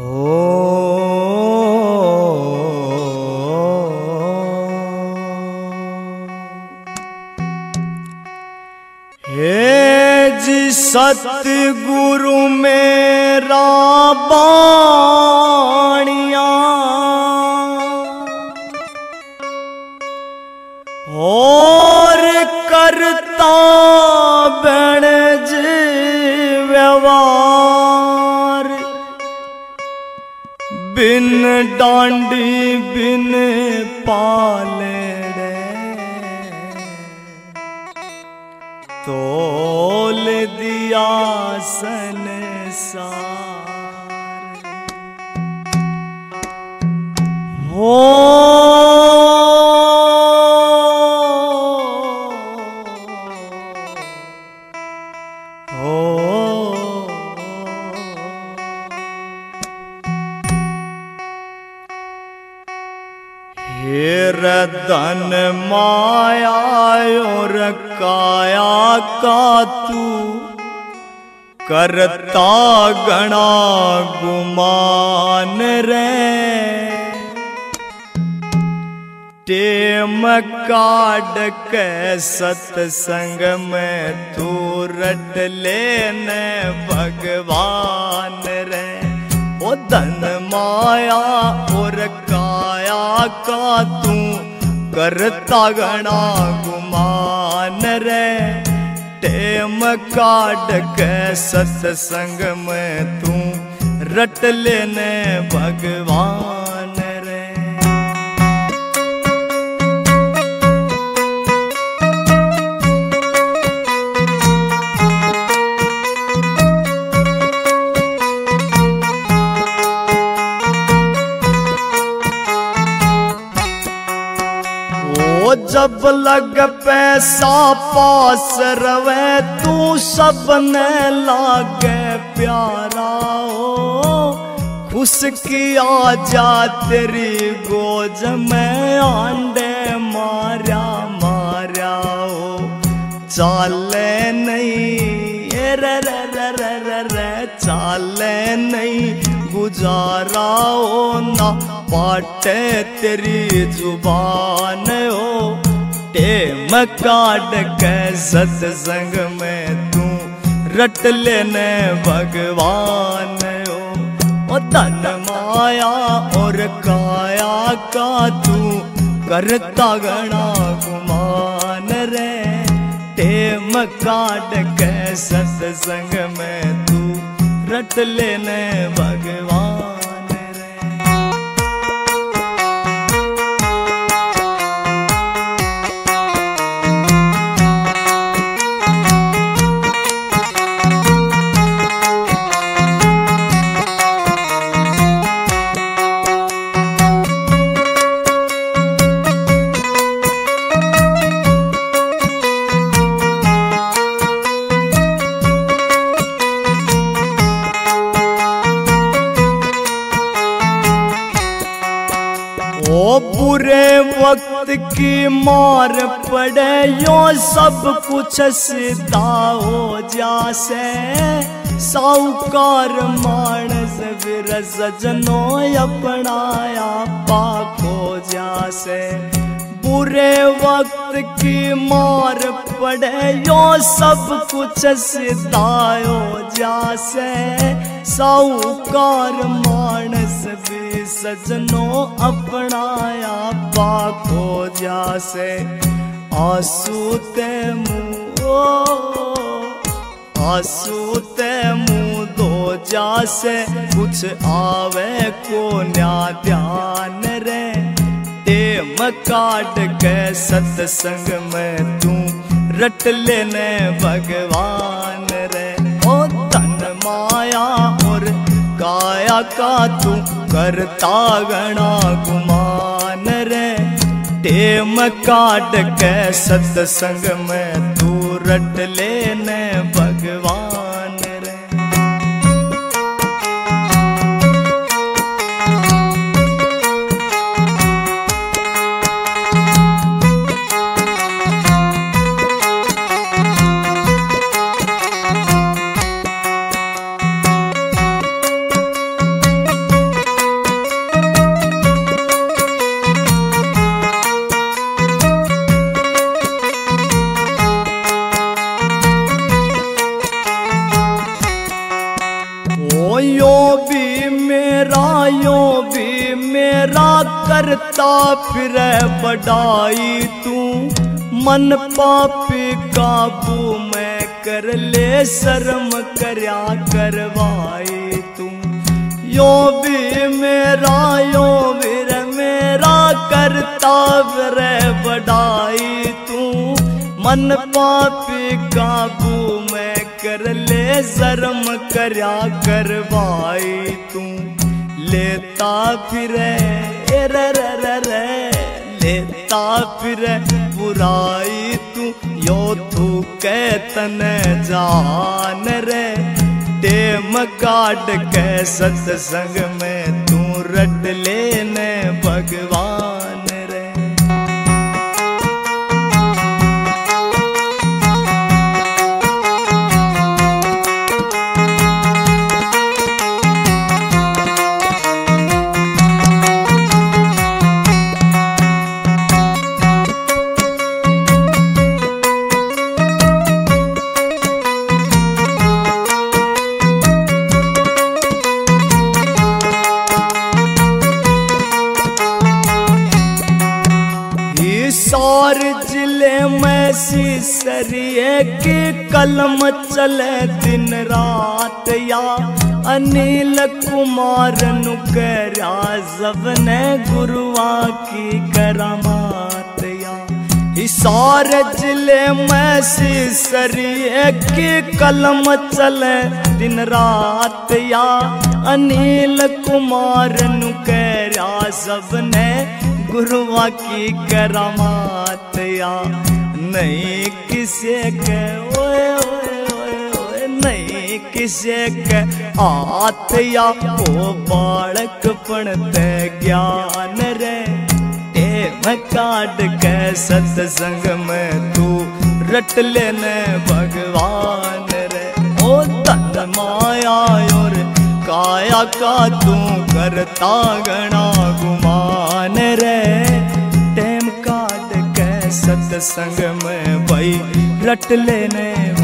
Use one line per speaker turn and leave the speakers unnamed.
हे जी सतगुरु मेरा बाणिया और करता बन जी व्यवहार बिन डांडी बिन पालड़े तोल दिया संसार हो हेर धन माया और काया का तू करता गणा गुमान रे टेम काट के सत्संग में तू रट लेने भगवान रे ओ धन माया और काया का तू करता गणा गुमान रे टेम काट के सत्संग में तू रट लेने भगवान रे। जब लग पैसा पास रवे तू सबने लागे प्यारा हो खुश किया जा तेरी गोज में आंडे मारा मारा हो चाले नहीं रे रे रे रे रे रे चाले नहीं गुजारा हो ना पाटे तेरी जुबान हो टेम काट के सत्संग में तू रट लेने भगवान हो ओ धन माया और काया का तू करता गणा गुमान रे टेम काट के सत्संग में तू रट लेने भगवान ओ बुरे वक्त की मार पड़े यो सब कुछ सीधा हो जासे साहूकार मानस फिर सजनो अपनाया पाको जासे बुरे वक्त की मार पड़े यो सब कुछ सीधा हो जासे साहूकार मानस भी सजनो अपनाया पाको जासे आंसू ते मुँह दो जासे कुछ आवे को न्या ध्यान रे टेम काट के सत्संग में तू रट लेने भगवान रे ओ धन माया और काया का तू करता गणा गुमान रे टेम काट के सत्संग में तू रट लेने भगवान रे। करता फिर बढ़ाई तू, मन पापी काबू में कर ले, शर्म करया करवाई तू। यो भी मेरा यो वीर मेरा, करता फिर बढ़ाई तू, मन पापी काबू में कर ले, शर्म करया करवाई तू। लेता फिर रे रे रे, लेता फिर बुराई तू, यो तू कहतन जान रे। टेम काट के सत्संग में तू रट लेने भगवान रे। हिसार जिले में सीसरिए की कलम चले दिन रात या, अनिल कुमार नुकरा जबने गुरुआ की करामात या। हिसार जिले में सीसरिए की कलम चले दिन रात या, अनिल कुमार नुकरा सबने गुरुआ की करामात या। नहीं किसे के ओए ओए ओए ओए, नहीं किसे के आत या, ओ बालक पढ़ते ज्ञान रे। टेम काट के सत्संग में तू रट लेने भगवान रे। ओ तन माया और काया का तू करता गणा गुमान रे। टेम काट के सत्संग में भाई रट लेने